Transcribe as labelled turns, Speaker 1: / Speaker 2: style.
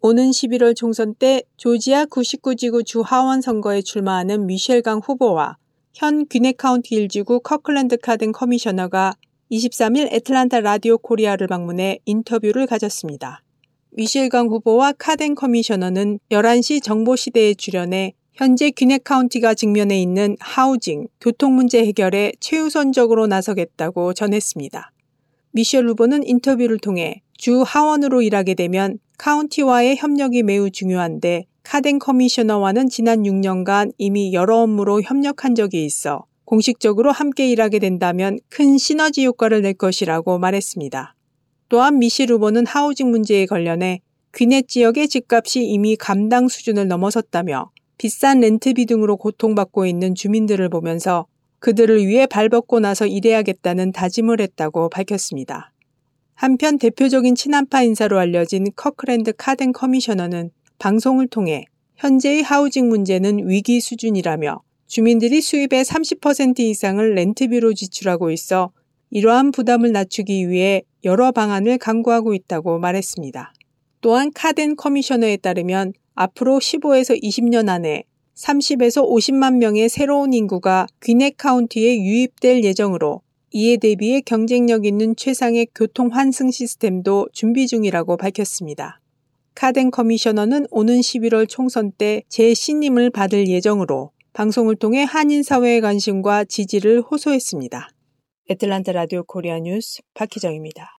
Speaker 1: 오는 11월 총선 때 조지아 99지구 주 하원 선거에 출마하는 미셸 강 후보와 현 귀넷 카운티 일지구 커클랜드 카덴 커미셔너가 23일 애틀랜타 라디오 코리아를 방문해 인터뷰를 가졌습니다. 미셸 강 후보와 카덴 커미셔너는 11시 정보시대에 출연해 현재 귀넷 카운티가 직면해 있는 하우징, 교통 문제 해결에 최우선적으로 나서겠다고 전했습니다. 미셸 후보는 인터뷰를 통해 주 하원으로 일하게 되면 카운티와의 협력이 매우 중요한데 카덴 커미셔너와는 지난 6년간 이미 여러 업무로 협력한 적이 있어 공식적으로 함께 일하게 된다면 큰 시너지 효과를 낼 것이라고 말했습니다. 또한 미셸 후보는 하우징 문제에 관련해 귀넷 지역의 집값이 이미 감당 수준을 넘어섰다며 비싼 렌트비 등으로 고통받고 있는 주민들을 보면서 그들을 위해 발벗고 나서 일해야겠다는 다짐을 했다고 밝혔습니다. 한편 대표적인 친한파 인사로 알려진 커클랜드 카덴 커미셔너는 방송을 통해 현재의 하우징 문제는 위기 수준이라며 주민들이 수입의 30% 이상을 렌트비로 지출하고 있어 이러한 부담을 낮추기 위해 여러 방안을 강구하고 있다고 말했습니다. 또한 카덴 커미셔너에 따르면 앞으로 15에서 20년 안에 30에서 50만 명의 새로운 인구가 귀넷 카운티에 유입될 예정으로 이에 대비해 경쟁력 있는 최상의 교통 환승 시스템도 준비 중이라고 밝혔습니다. 카덴 커미셔너는 오는 11월 총선 때 재신임을 받을 예정으로 방송을 통해 한인 사회의 관심과 지지를 호소했습니다. 애틀랜타 라디오 코리아 뉴스 박희정입니다.